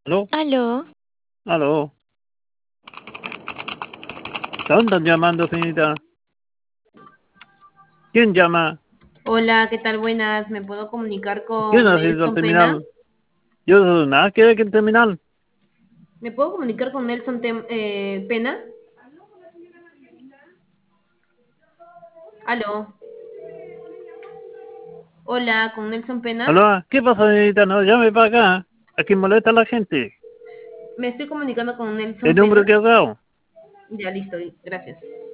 ¿Aló? Aló, ¿Aló? ¿De dónde están llamando, señorita? ¿Quién llama? Hola, ¿qué tal? Buenas. ¿Me puedo comunicar ¿Quién con ha sido al Nelson Pena? terminal? Yo no sé nada que ver que el terminal. ¿Me puedo comunicar con Pena? Aló. Hola, con Nelson Pena. ¿Aló? ¿Qué pasa, señorita? No, llame para acá. Aquí molesta a la gente. Me estoy comunicando con ¿El Nelson número Pena. que has dado? Ya, listo, gracias.